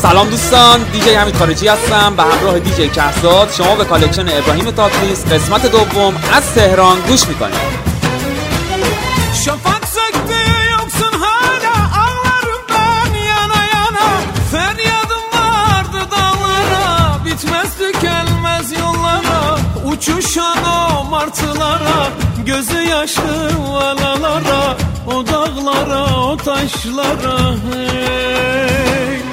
سلام دوستان، دیجی حمید خارجی هستم به همراه دیجی کهزاد. شما به کالکشن ابراهیم تاتریس قسمت دوم از تهران گوش میکنید. Şafak söktü yoksun hala, ağlarım ben yana yana. Feryadım vardı dağlara, bitmez tükenmez yollara. Uçuşan o martılara, gözü yaşlı valalara. O dağlara, o taşlara, hey.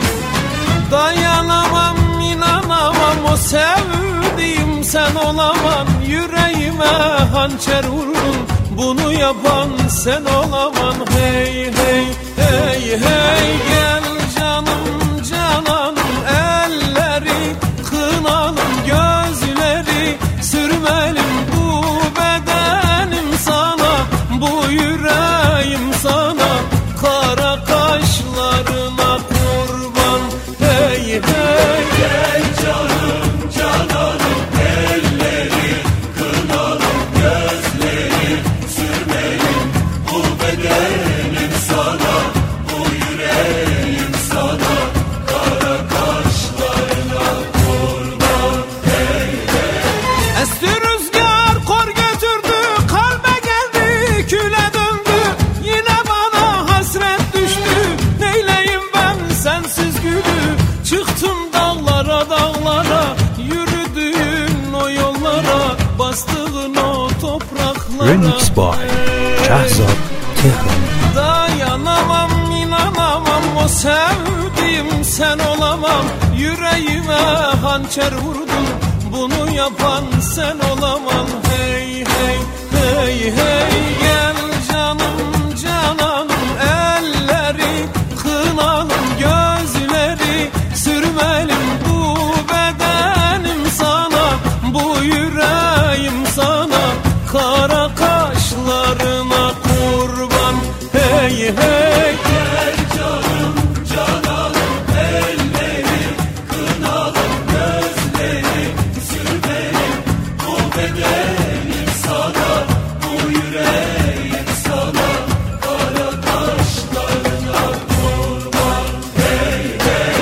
Dayanamam, inanamam, o sevdiğim sen olamam. Yüreğime hançer vurdun, bunu yapan sen olaman. Hey hey hey hey, gel canım cananım, elleri kınalım, gözleri sürmelim. Bu bedenim sana, bu yüreğim sana, kara kaşlarına kurban. Hey hey, gel canım cananım, elleri kınalım, gözleri sürmelim. Bu bedenim sana, bu yüreğim sana, kara kaşlarına kurban. Hey hey. Esti rüzgar kor götürdü, kalbe geldi küle döndü. Yine bana hasret düştü, neyleyim ben sensiz gülü. Çıktım dağlara dağlara, yürüdüğün o yollara, bastığın o topraklara. Remix by Kehzad Tehran. Dayanamam, inanamam, o sevdiğim sen olamam. Yüreğime hançer vurdun, bunu yapan sen olaman. Hey hey hey hey, gel canım cananım, elleri kınalım, gözleri sürmelim. Bu bedenim sana, bu yüreğim sana, kara kaşlarına kurban. Hey hey, gel canım cananım, elleri kınalım, gözleri sürmelim. Bu bedenim sana, bu yüreğim sana, kara kaşlarına kurban. Hey hey.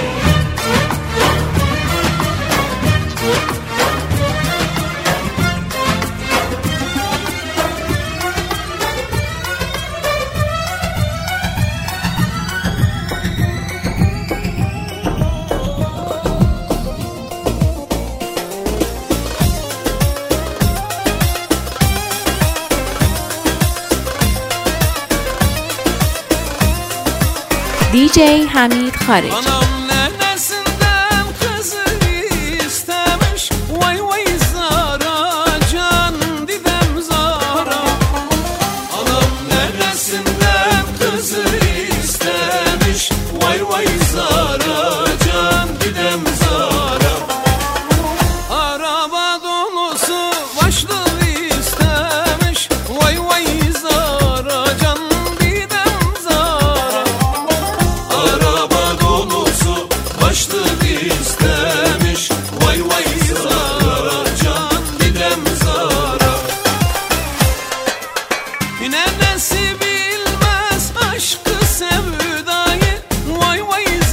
DJ حمید خارجی. Anam nenesinden kızı istemiş, vay vay zara, can didem zara. Anam nenesinden kızı istemiş, vay vay zara, can didem zara. Araba dolusu başlık istemiş, vay vay zara, can didem zara. Araba dolusu başlık istemiş, vay vay zara, can didem zara. Nenesi bilmez aşkı sevdayı, vay vay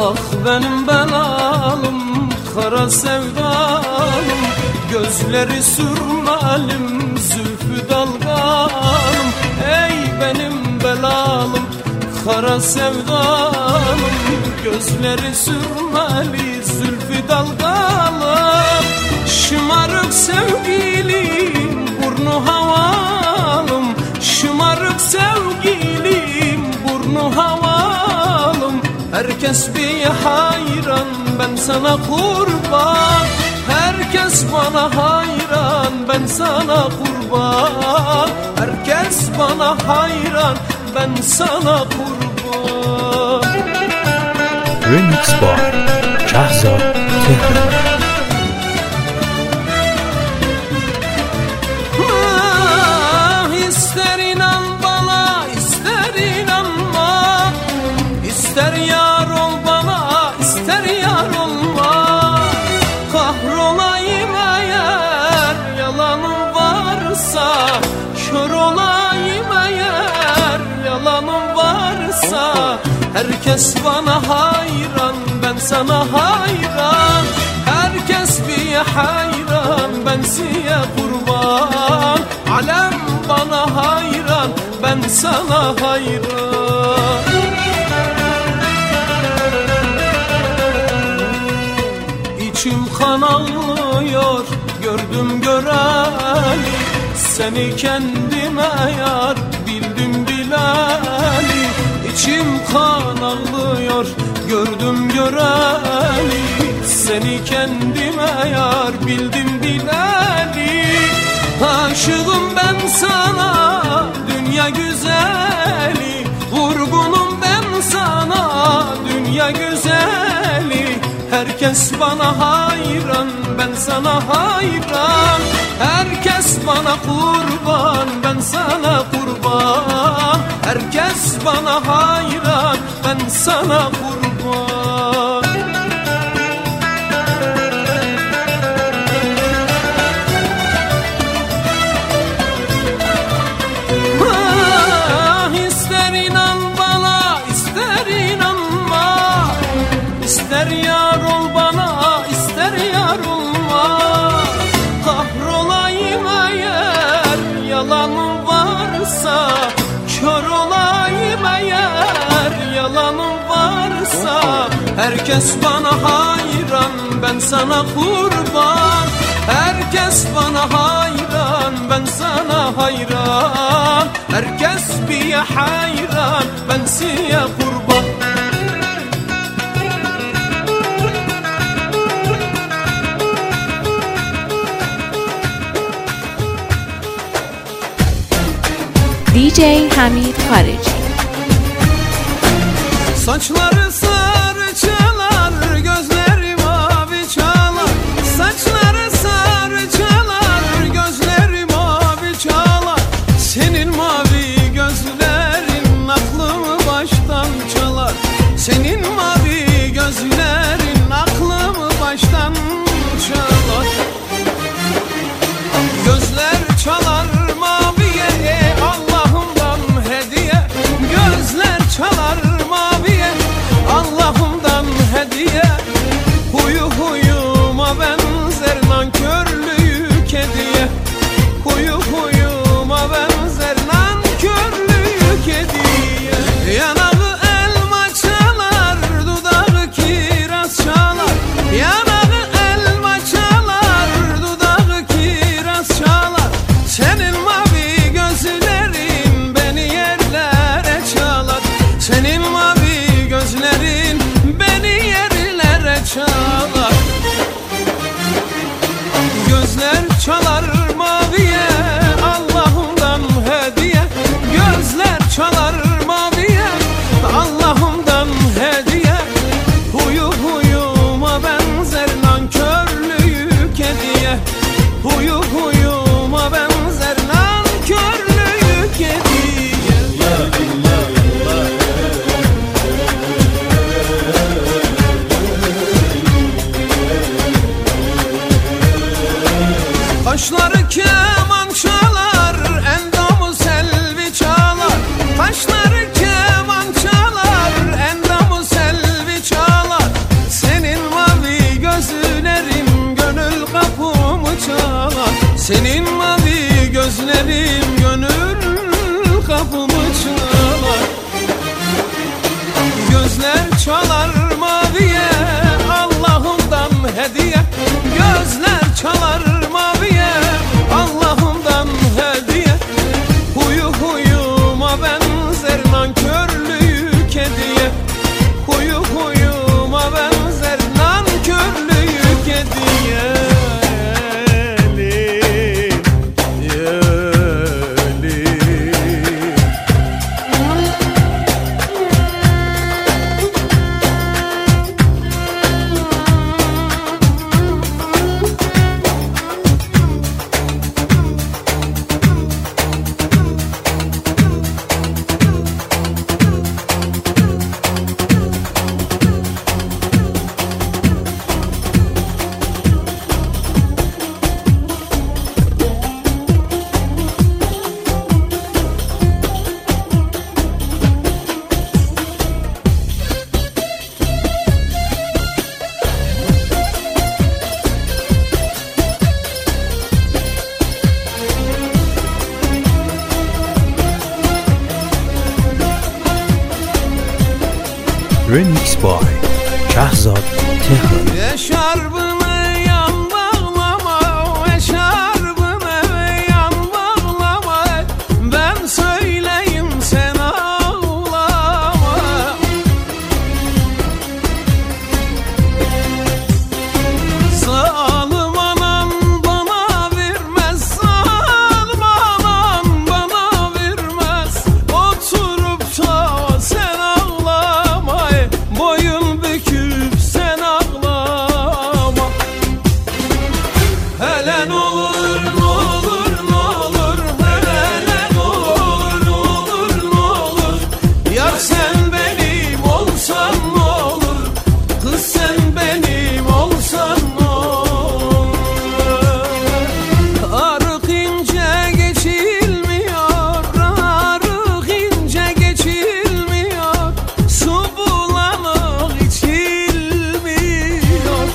Ah benim belalım, kara sevdalım, gözleri sürmelim, zülfü dalgalım. Ey benim belalım, kara sevdalım, gözleri sürmeli, zülfü dalgalım. Şımarık sevgilim, burnu havalım, şımarık sevgilim, burnu havalım. Herkes bir hayran, ben sana kurban. Herkes bana hayran, ben sana kurban. Herkes bana hayran, ben sana kurban. Remix by Shahzad Tehran. İster inan bana, ister inanma, ister yar ol bana, ister yar olma. Kahrolayım eğer yalanım varsa, kör olayım eğer yalanım varsa. Herkes bana hayran, ben sana hayran. Herkes bir hayran, ben size kurban. Alem bana hayran, ben sana hayran. İçim kan ağlıyor, gördüm göreli, seni kendime yar bildim bileli. İçim kan ağlıyor, gördüm göreli, seni kendime yar bildim bileli. Aşığım ben sana dünya güzeli, vurgunum ben sana dünya güzeli. Herkes bana hayran, ben sana hayran. Herkes bana kurban, ben sana kurban. Herkes bana hayran, ben sana kurban. İster inan bana, ister inanma, ister yar ol bana, ister yar olma. Kahrolayım eğer yalanım varsa, kör olayım eğer yalanım varsa. Herkes bana hayran, ben sana kurban. Herkes bana hayran, ben sana hayran. Herkes bir hayran, ben size kurban. DJ Hamid Khariji. Saçları sarı çalar, gözleri mavi çalar. Saçları sarı çalar, gözleri mavi çalar. Senin mavi gözlerin aklımı baştan çalar. Senin mavi gözlerin aklımı baştan çalar. Gözler çalar maviye, Allah'ımdan hediye. Gözler çalar maviye, Allah'ımdan hediye. Huyu huyuma benzer, nankörlüğü kediye. Huyu huyuma benzer, nankörlüğü kediye. Yanağı elma çalar, dudağı kiraz Senin mavi gözlerin gönül kapımı çalar. Gözler çalar maviye, Allah'ımdan hediye. Gözler çalar maviye, Allah'ımdan hediye. Huyu huyuma benzer nankörlüğü kediye. Huyu huyuma benzer nankörlüğü kediye. Remix by Shahzad Tehran. Eşarbını yan bağlama, eşarbını yan bağlama. Ben söyleyeyim sen ağlama. Zalim anam bana vermez, zalim anam bana vermez. Oturup da sen ağlama, boyun büküp sen ağlama. Hele n'olur, n'olur, n'olur, hele n'olur, n'olur, n'olur. Yar sen benim olsan n'olur, kız sen benim olsan n'olur. Arık ince geçilmiyor, arık ince geçilmiyor. Su bulanık içilmiyor.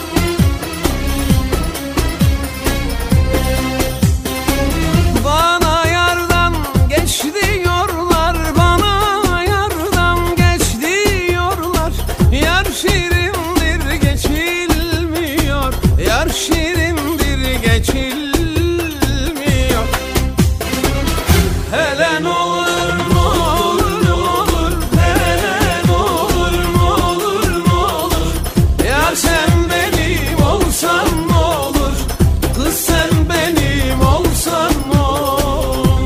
Bana yardan geç diyorlar, bana yardan geç diyorlar. Yar şirindir geçilmiyor, yar şirindir geçilmiyor. Hele n'olur, n'olur, n'olur, hele n'olur, n'olur, n'olur. Yar sen benim olsan n'olur, kız sen benim olsan n'olur.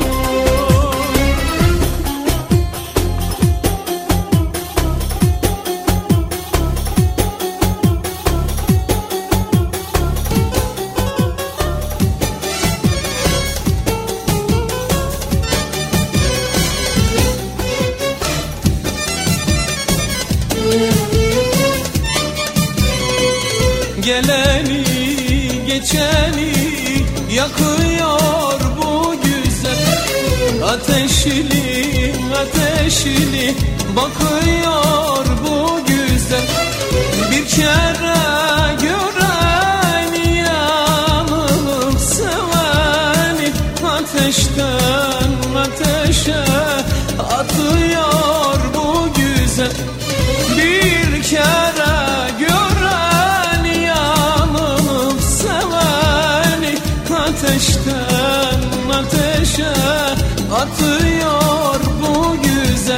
Geleni geçeni yakıyor bu güzel. Ateşli ateşli bakıyor bu güzel. Bir kere gören yanılıp seveni ateşten ateşe atıyor bu güzel. Bir kere gören yanılıp seveni ateşten ateşe atıyor bu güzel.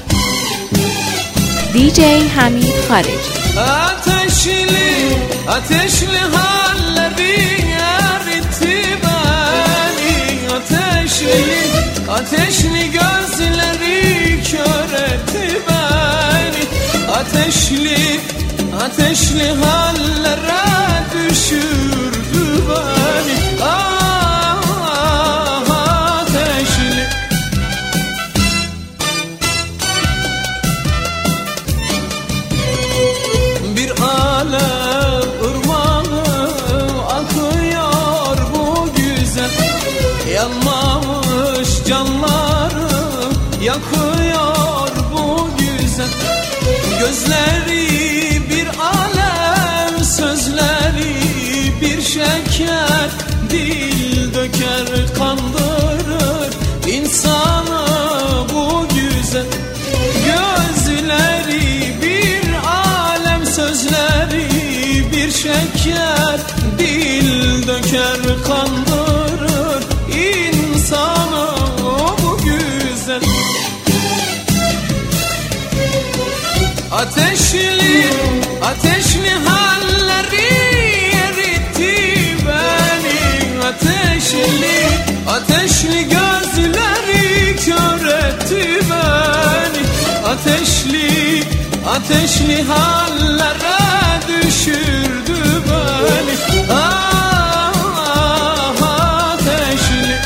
DJ Hamid Khariji. Ateşli ateşli halleri eritti beni. Ateşli ateşli gözleri kör etti beni. Ateşli ateşli hallere düşürdü beni. Ah ateşli. Bir alev ırmağı akıyor bu güzel. Yanmamış canlarım yakıyor bu güzel. Gözleri bir alem, sözleri bir şeker, dil sözleri bir şeker, dil döker kandırır insanı bu güzel. Ateşli, ateşli halleri eritti beni. Ateşli, ateşli gözleri kör etti beni. Ateşli, ateşli hallere düşürdü beni. Ateşli.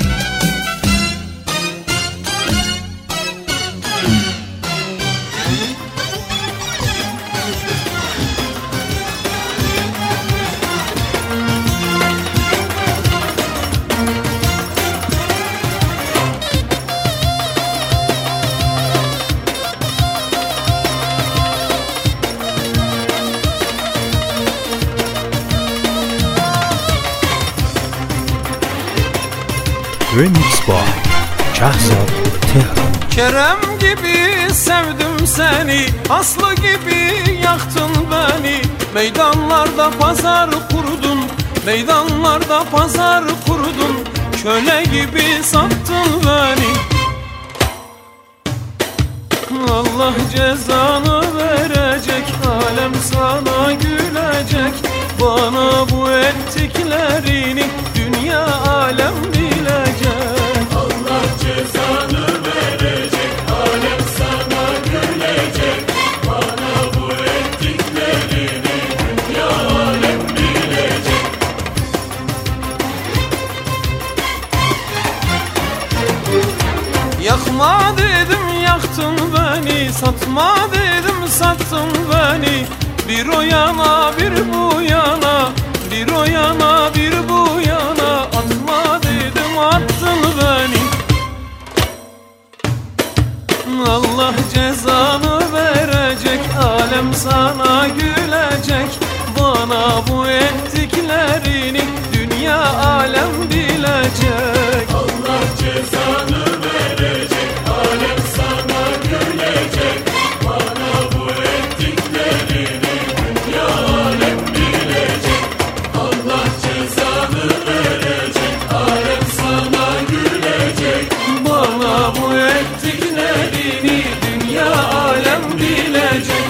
Remix by Kahzad Tehran. Kerem gibi sevdim seni, Aslı gibi yaktın beni. Meydanlarda pazar kurdun, meydanlarda pazar kurdun. Köle gibi sattın beni. Allah cezanı verecek, alem sana gülecek. Bana bu ettiklerini dünya alem bilecek. Allah cezanı verecek, alem sana gülecek. Bana bu ettiklerini dünya alem bilecek. Yakma dedim yaktın beni, satma dedim sattın beni. Bir o yana bir bu yana, bir o yana bir bu yana. Atma dedim attın beni. Allah cezanı verecek, alem sana gülecek. Bana bu ettiklerini dünya alem bilecek. Allah cezanı verecek, alem sana gülecek. Bana bu ettiklerini dünya alem bilecek. Allah cezanı verecek, alem sana gülecek. Bana bu ettiklerini dünya alem bilecek.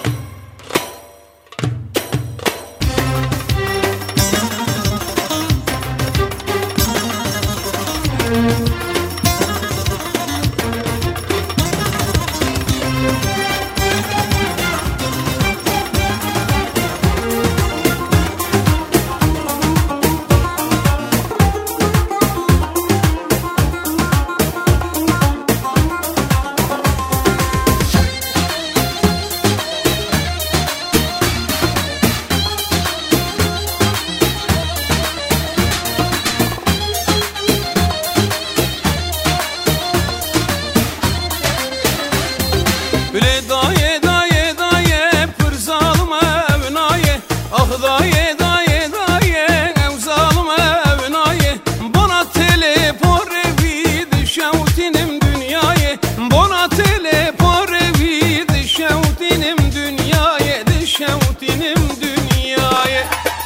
Bile daye daye daye pır zalim evnaye. Ah daye daye daye ev zalim evnaye. Bana teleporevi düşevtinim dünyaya. Bana teleporevi düşevtinim dünyaya. Düşevtinim dünyaya.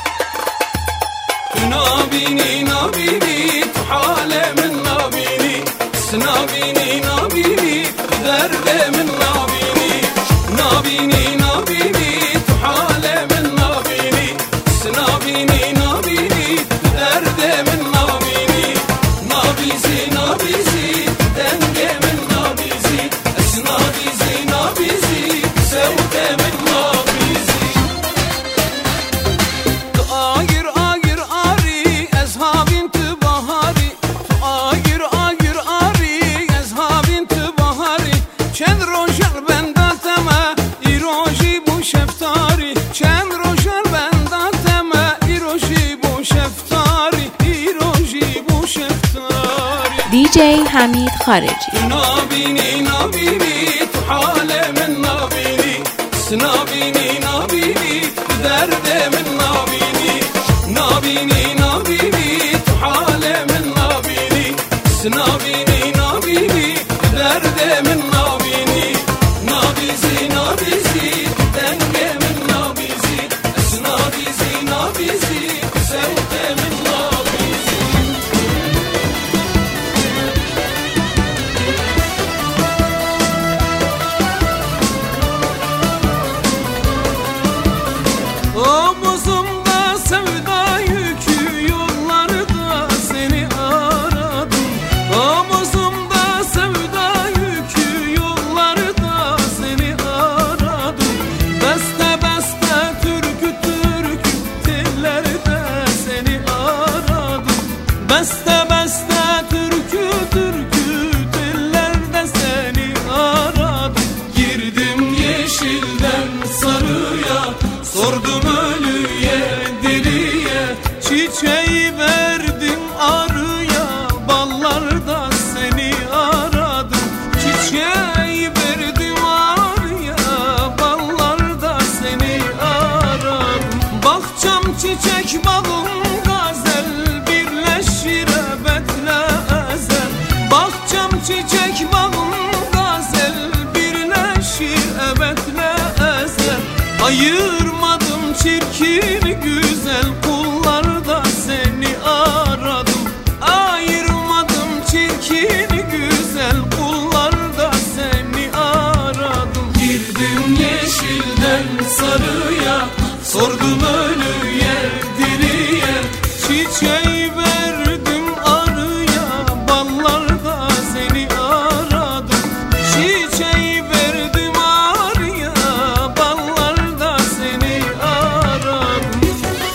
Nabini nabini tuhalemin nabini. Snabini nabini derdemin nabini. Nabini nabini tuhalemin nabini. Snabini nabini derdemin nabini. Nabizi nabizi dengemin nabizi. Esnabizi nabizi sevdemin nabizi. Agir agir ari ezhabin tübahari. Agir agir ari ezhabin tübahari. Çen rojer benda teme iroji bu şeftari. Çen rojer benda teme iroji bu şeftari. İroji bu şeftari. DJ Hamid Khariji. Nabini nabini tuhalemin nabini. Snabini nabini derdemin nabini. Nabini nabini tuhalemin nabini. Snabini nabini derdemin nabini. Nabizi nabizi dengemin nabini. çiçek balım gazel, birleşir ebedle ezel. Bahçem çiçek balım gazel, birleşir ebedle ezel. Ayırmadım çirkin güzel, kullarda seni aradım. Ayırmadım çirkin güzel, kullarda seni aradım. Girdim yeşilden sarıya, sordum ölüye diriye. Çiçeği verdim arıya, ballarda seni aradım. Çiçeği verdim arıya, ballarda seni aradım.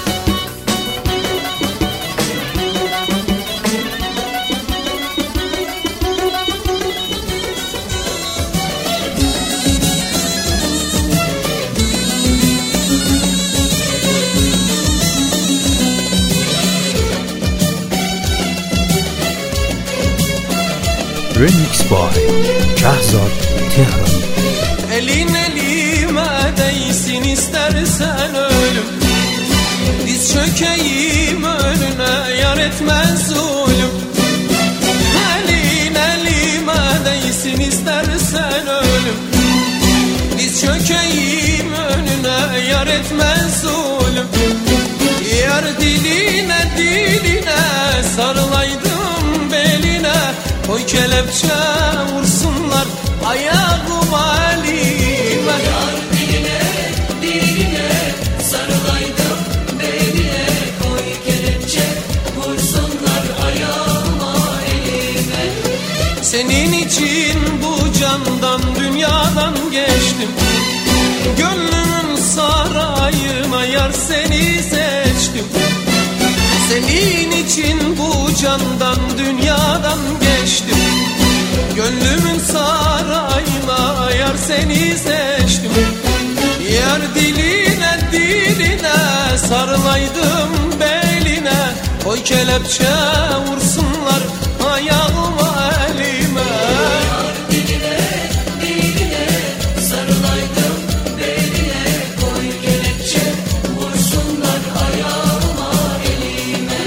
Remix by Şahzad Tehran. Elin elime değsin istersen ölüm. Diz çökeyim önüne, yar etmez zulüm. Elin elime değsin istersen ölüm. Diz çökeyim önüne, yar etmez zulüm. Yar diline diline sarılaydım beline. Koy kelepçe vursunlar ayağıma elime. Yar diline diline sarılaydım beline. Koy kelepçe vursunlar ayağıma elime. Senin için bu candan dünyadan geçtim. Gönlümün sarayına yar seni seçtim. Senin için bu candan dünyadan geçtim. Gönlümün sarayına yar seni seçtim. Yar diline diline sarılaydım beline. Koy kelepçe vursunlar ayağıma elime. Yar diline diline sarılaydım beline. Koy kelepçe vursunlar ayağıma elime.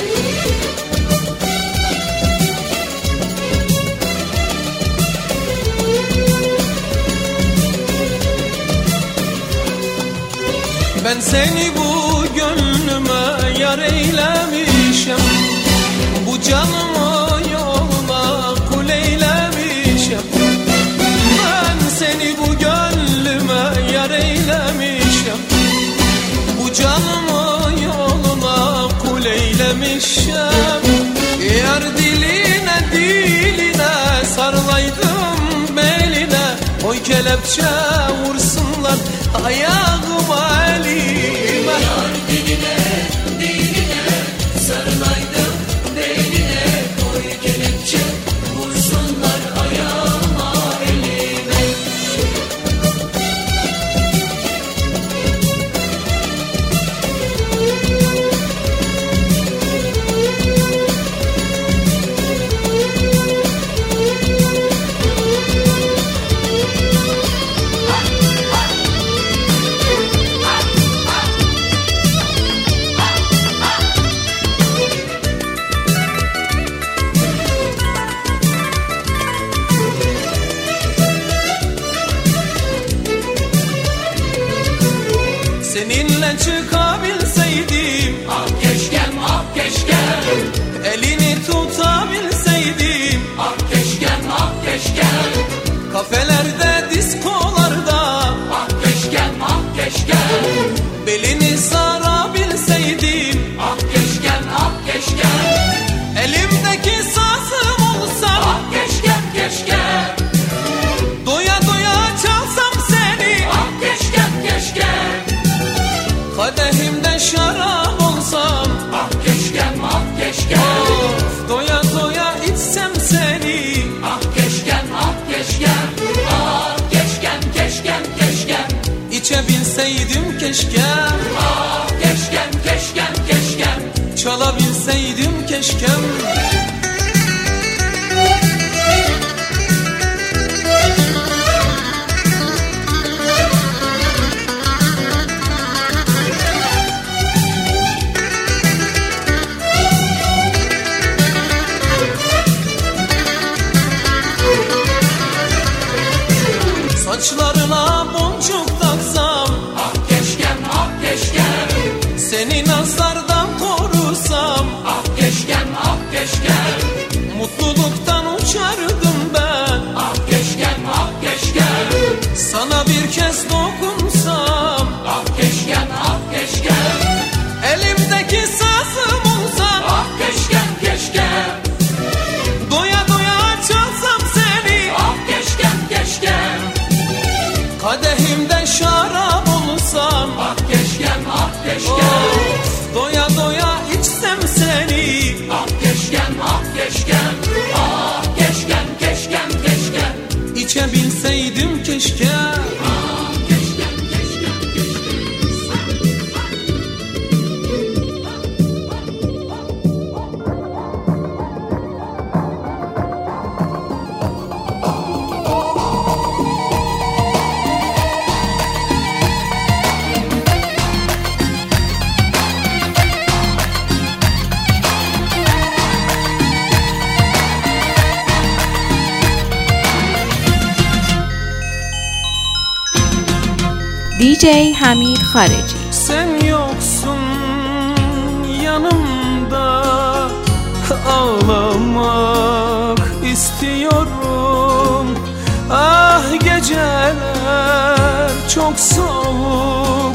Ben seni bu gönlüme yar eylemişim. Bu canımı yoluna kul eylemişim. Ben seni bu gönlüme yar eylemişim. Bu canımı yoluna kul eylemişim. Yar diline diline sarılaydım beline. Koy kelepçe vursunlar ayağıma elime. Yar diline diline sarılaydım beline. Koy kelepçe vursunlar ayağıma elime. Seninle çıkabilseydim, Ah keşkem ah keşkem. elini tutabilseydim. Ah keşkem ah keşkem. Kafelerde, diskolarda Ah keşkem ah keşkem. belini sarabilseydim. Ah keşkem ah keşkem. Elimdeki sazım olsa Ah keşkem keşkem. doya doya çalsam seni. Ah keşkem keşkem. Kadehimde şarap olsam Ah keşkem ah keşkem. of, doya doya içsem seni. Ah keşkem ah keşkem. Ah keşkem keşkem keşkem. İçebilseydim keşke, Ah keşkem keşkem keşkem. çalabilseydim keşkem. keşkem. Doya doya içsem seni. Ah keşkem, ah keşkem. Ah keşkem, keşkem, keşkem. İçebilseydim keşke. Ah keşkem, keşkem, keşkem. DJ حمید خارجی. Sen yoksun yanımda, ağlamak istiyorum. Ah geceler çok soğuk,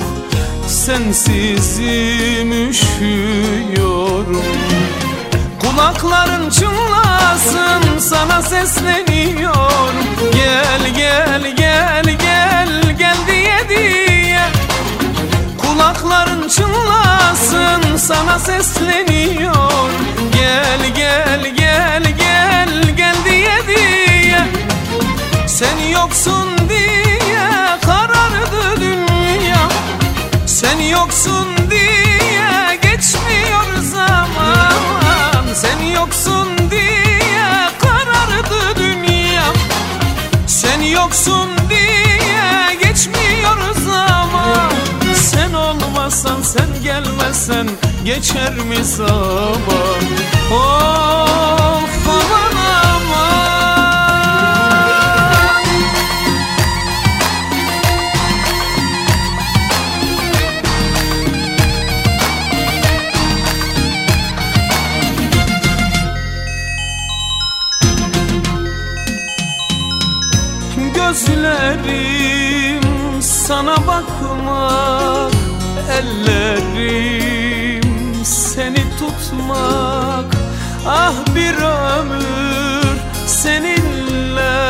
sensizim üşüyorum. Kulakların çınlasın, sana sesleniyorum. Gel gel gel gel gel diye diye. Kulakların çınlasın, sana sesleniyorum. Gel gel gel gel gel diye diye. Sen yoksun diye karardı dünya. Sen yoksun diye geçmiyor zaman. Sen yoksun diye karardı dünya. Sen yoksun diye geçmiyor zaman. Sen olmasan, sen gelmesen geçer mi zaman? Of aman aman. Gözlerim sana bakmak, ellerim seni tutmak. Ah bir ömür seninle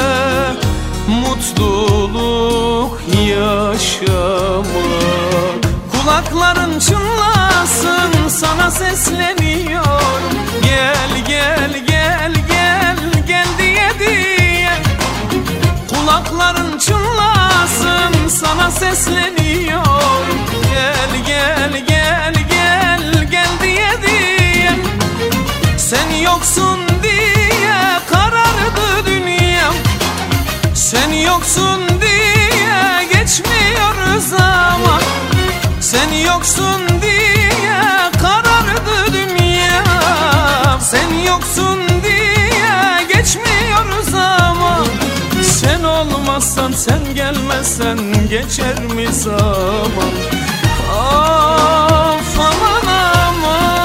mutluluk yaşamak. Kulakların çınlasın, sana sesleniyorum. Gel gel gel gel gel diye diye. Kulakların çınlasın, sana sesleniyorum. Gel gel gel gel gel diye diye. Sen yoksun diye karardı dünyam. Sen yoksun diye geçmiyor zaman. Sen yoksun diye karardı dünyam. Sen yoksun diye geçmiyor zaman. Sen olmazsan, sen gelmezsen geçer mi zaman? Of aman aman.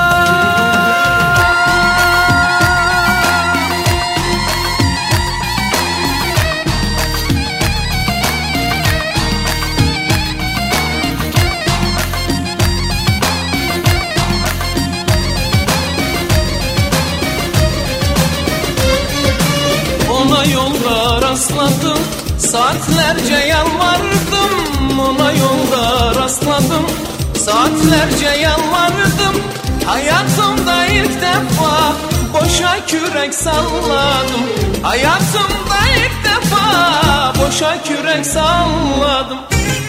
Ona yolda rastladım, saatlerce yalvardım. Ona yolda rastladım, saatlerce yalvardım. Hayatımda ilk defa boşa kürek salladım. Hayatımda ilk defa boşa kürek salladım.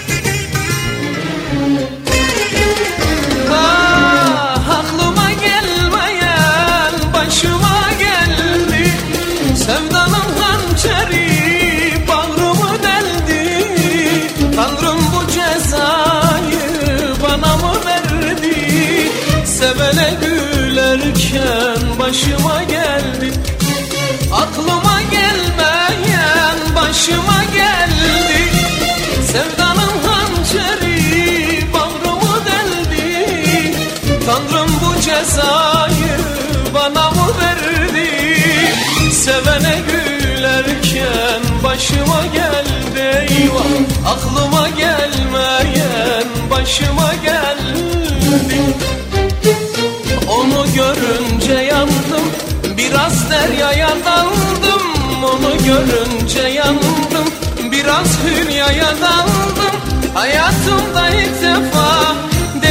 Ah, aklıma gelmeyen başıma geldi. Sevdanın hançeri bağrımı deldi. Tanrım bu cezayı bana mı verdi? Sevene gülerken başıma geldi. Aklıma gelmeyen başıma geldi. Sevdanın hançeri bağrımı deldi. Tanrım bu cezayı bana mı verdi? Sevene gülerken başıma geldi. Eyvah, aklıma gelmeyen başıma geldi. Onu görünce yandım, biraz deryaya daldım. Onu görünce yandım, biraz hülyaya daldım. Hayatımda ilk defa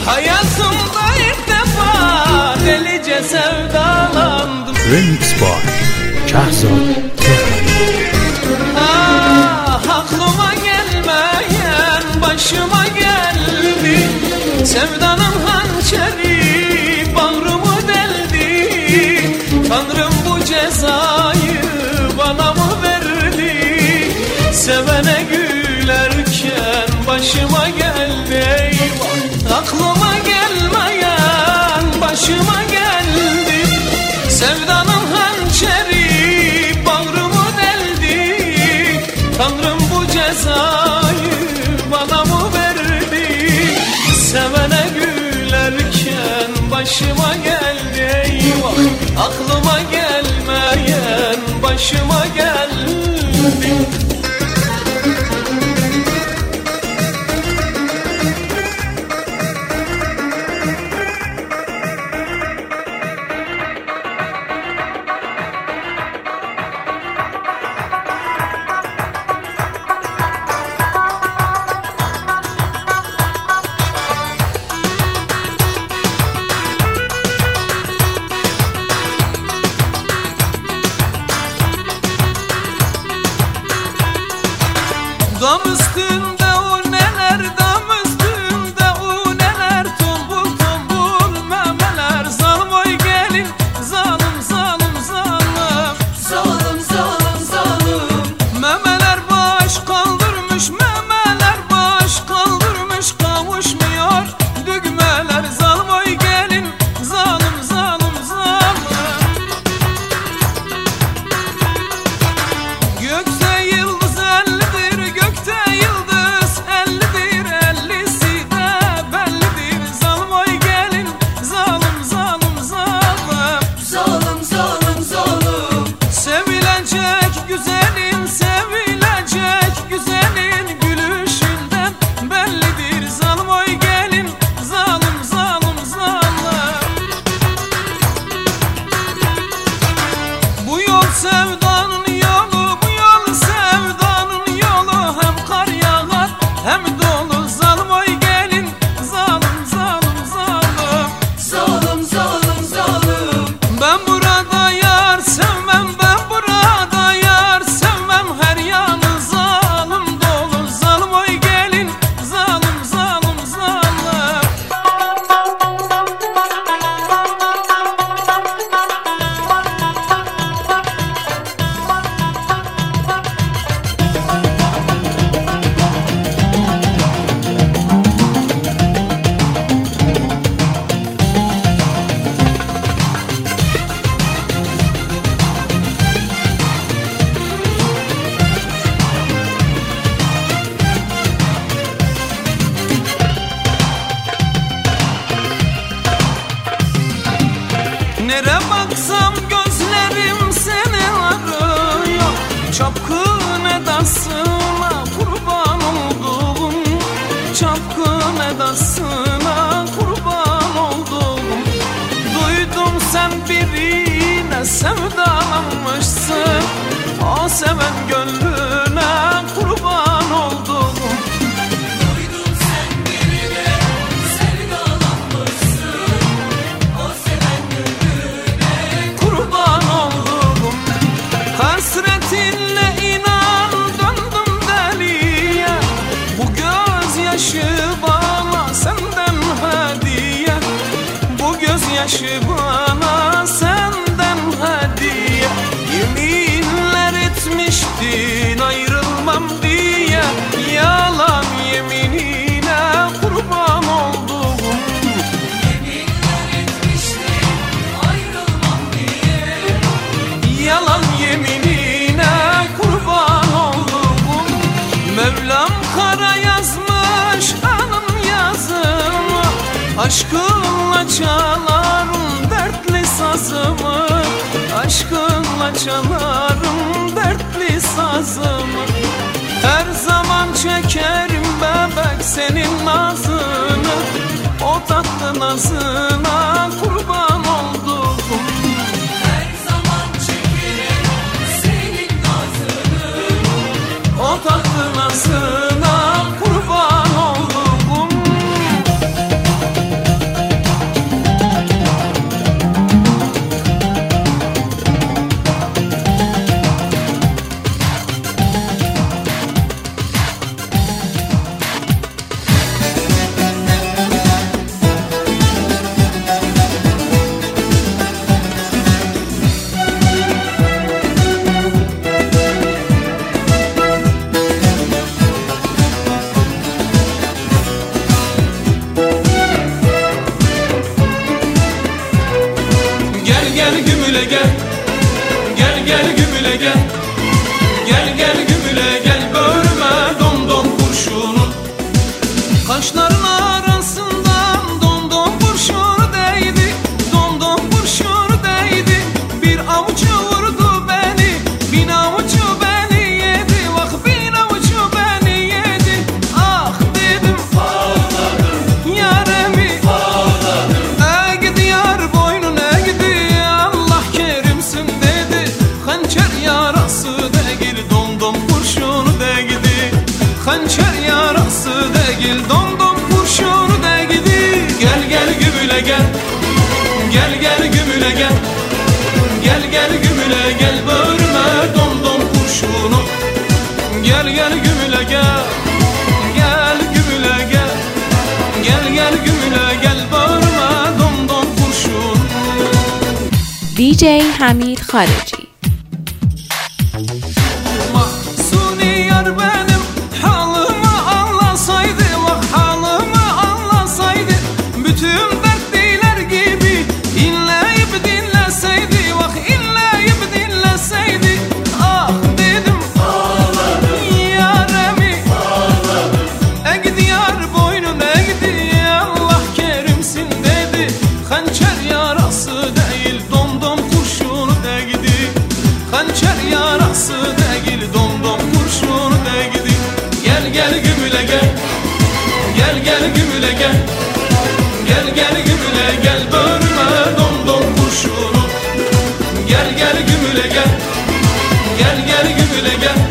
Hayatımda ilk defa delice sevdalandım. Remix by Kahzad Tehrani. Aklıma gelmeyen başıma geldi. Sevdanın hançeri bağrımı deldi. Tanrım bu cezayı bana mı verdi? Sevene gülerken başıma geldi. Eyvah. Aklıma gelmeyen başıma geldi. Sevdanın hançeri bağrımı deldi. Tanrım bu cezayı bana mı verdi? Sevene gülerken başıma geldi. Eyvah. Aklıma gelmeyen başıma geldi. Dam üstünde o neler, dam üstünde o neler. Tombul tombul memeler. Zalim oy gelin, zalim zalim zalim. Zalim zalim zalim. Memeler baş kaldırmış, memeler baş kaldırmış. Kavuşmuyor düğmeler. Zalim oy gelin, zalim zalim zalim. Gökte yıldız ellidir, gökte yıldız ellidir. Ellisi de bellidir. Zalim oy gelin, zalim zalim zalim. Zalim zalim zalim. Sevilecek güzelin, sevilecek güzelin gülüşünden bellidir. Zalim oy gelin, zalim zalim zalim. Bu yol sevdanın yolu, bu yol sevdanın yolu. Hem kar yağar hem dolu. Zalim oy gelin, zalim zalim zalim. Zalim zalim zalim. Ben burada yar sevmem, ben burada yar sevmem. Her yanı zalim dolu. Zalim oy gelin, zalim zalim zalim. Nere baksam gözlerim seni arıyor. Çapkın edasına kurban oldum. Çapkın edasına kurban oldum. Duydum sen birine sevdalanmışsın. O seven gönlüne kurban oldum. Duydum sen birine sevdalanmışsın. O seven gönlüne Kurban oldum. Hasretinle inan döndüm deliye. Bu gözyaşı bana senden hediye. Bu gözyaşı bana senden hediye. Yeminler etmiştin ayrılmam diye. Yalan yeminine kurban oldum. yeminler etmiştin ayrılmam diye. Yalan yeminine kurban oldum. Mevlam kara yazmış anın yazımı. Aşkınla çalarım dertli sazımı. Aşkınla çalarım dertli sazımı. Her zaman çekerim bebek senin nazını. O tatlı nazına kurban oldum. Her zaman çekerim senin nazını. O tatlı nazına kurban oldum. Kaşların arasından domdom kurşunu değdi, domdom kurşunu değdi. Bir avucu vurdu beni, bin avucu beni yedi. Bak bin avucu beni yedi. Ah dedim ağladım, yaremi ağladım. Eğdi yar boynun eğdi, Allah kerimsin dedi. Hançer yarası değil, domdom kurşunu değdi. Hançer yarası değil, domdom kurşunu değdi. Gel gel gümüle gel, gel gel gümüle gel. Gel gel gümüle gel, bölme domdom kurşunu. Gel gel gümüle gel, gel gümüle gel. Gel gel gümüle gel, bölme domdom kurşunu. DJ حمید خارجی. Mahsuni yar benim halımı anlasaydı, bak halımı anlasaydı, bütün dertliler gibi inleyip dinleseydi, bak inleyip dinleseydi. Ah dedim ağladım, yaremi ağladım. Eğdi yar boynun eğdi, Allah kerimsin dedi. Hançer yarası değil, domdom kurşunu değdi. Hançer yarası değil, domdom kurşunu değdi. Gel gel gümüle gel, gel gel gümüle gel. Gel gel gümüle gel, bölme domdom kurşunu. Gel gel gümüle gel, gel gel gümüle gel.